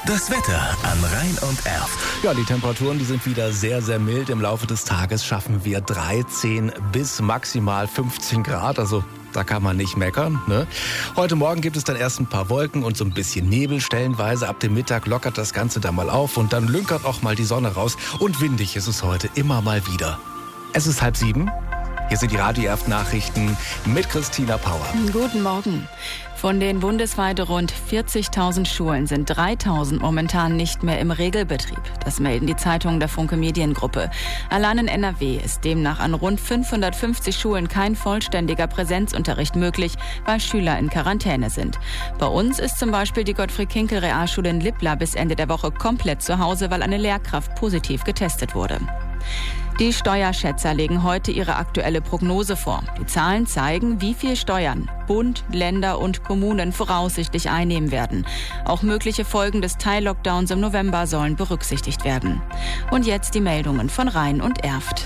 Das Wetter an Rhein und Erft. Ja, die Temperaturen, die sind wieder sehr, sehr mild. Im Laufe des Tages schaffen wir 13 bis maximal 15 Grad. Also da kann man nicht meckern, ne? Heute Morgen gibt es dann erst ein paar Wolken und so ein bisschen Nebel stellenweise. Ab dem Mittag lockert das Ganze dann mal auf und dann lünkert auch mal die Sonne raus. Und windig ist es heute immer mal wieder. Es ist 6:30. Hier sind die Radio Erft Nachrichten mit Christina Pauer. Guten Morgen. Von den bundesweit rund 40.000 Schulen sind 3.000 momentan nicht mehr im Regelbetrieb. Das melden die Zeitungen der Funke Mediengruppe. Allein in NRW ist demnach an rund 550 Schulen kein vollständiger Präsenzunterricht möglich, weil Schüler in Quarantäne sind. Bei uns ist zum Beispiel die Gottfried-Kinkel-Realschule in Lippla bis Ende der Woche komplett zu Hause, weil eine Lehrkraft positiv getestet wurde. Die Steuerschätzer legen heute ihre aktuelle Prognose vor. Die Zahlen zeigen, wie viel Steuern Bund, Länder und Kommunen voraussichtlich einnehmen werden. Auch mögliche Folgen des Teil-Lockdowns im November sollen berücksichtigt werden. Und jetzt die Meldungen von Rhein und Erft.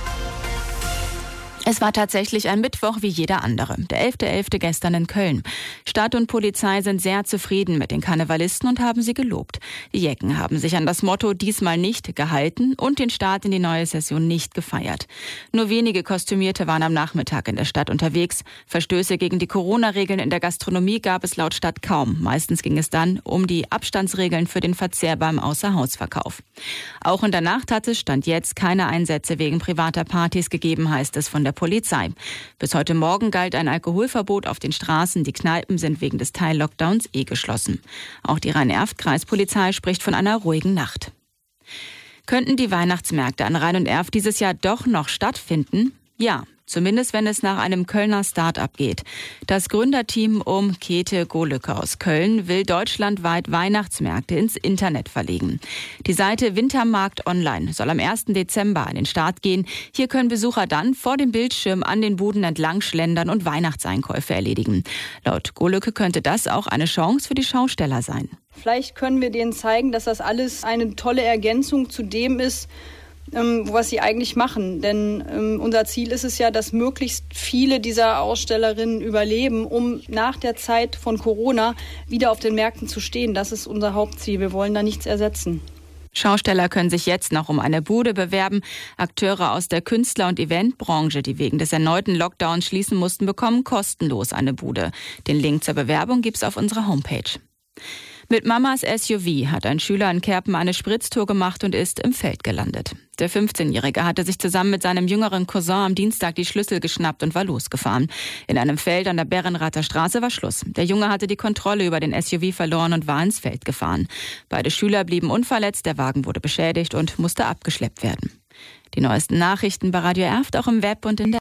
Es war tatsächlich ein Mittwoch wie jeder andere. Der 11.11. gestern in Köln. Stadt und Polizei sind sehr zufrieden mit den Karnevalisten und haben sie gelobt. Die Jecken haben sich an das Motto diesmal nicht gehalten und den Start in die neue Session nicht gefeiert. Nur wenige Kostümierte waren am Nachmittag in der Stadt unterwegs. Verstöße gegen die Corona-Regeln in der Gastronomie gab es laut Stadt kaum. Meistens ging es dann um die Abstandsregeln für den Verzehr beim Außerhausverkauf. Auch in der Nacht hat es Stand jetzt keine Einsätze wegen privater Partys gegeben, heißt es von der Polizei. Bis heute Morgen galt ein Alkoholverbot auf den Straßen. Die Kneipen sind wegen des Teil-Lockdowns geschlossen. Auch die Rhein-Erft-Kreispolizei spricht von einer ruhigen Nacht. Könnten die Weihnachtsmärkte an Rhein und Erft dieses Jahr doch noch stattfinden? Ja. Zumindest wenn es nach einem Kölner Start-up geht. Das Gründerteam um Käthe Golücke aus Köln will deutschlandweit Weihnachtsmärkte ins Internet verlegen. Die Seite Wintermarkt Online soll am 1. Dezember an den Start gehen. Hier können Besucher dann vor dem Bildschirm an den Buden entlang schlendern und Weihnachtseinkäufe erledigen. Laut Golücke könnte das auch eine Chance für die Schausteller sein. Vielleicht können wir denen zeigen, dass das alles eine tolle Ergänzung zu dem ist, was sie eigentlich machen. Denn unser Ziel ist es ja, dass möglichst viele dieser Ausstellerinnen überleben, um nach der Zeit von Corona wieder auf den Märkten zu stehen. Das ist unser Hauptziel. Wir wollen da nichts ersetzen. Schausteller können sich jetzt noch um eine Bude bewerben. Akteure aus der Künstler- und Eventbranche, die wegen des erneuten Lockdowns schließen mussten, bekommen kostenlos eine Bude. Den Link zur Bewerbung gibt's auf unserer Homepage. Mit Mamas SUV hat ein Schüler in Kerpen eine Spritztour gemacht und ist im Feld gelandet. Der 15-Jährige hatte sich zusammen mit seinem jüngeren Cousin am Dienstag die Schlüssel geschnappt und war losgefahren. In einem Feld an der Berrenrather Straße war Schluss. Der Junge hatte die Kontrolle über den SUV verloren und war ins Feld gefahren. Beide Schüler blieben unverletzt, der Wagen wurde beschädigt und musste abgeschleppt werden. Die neuesten Nachrichten bei Radio Erft auch im Web und in der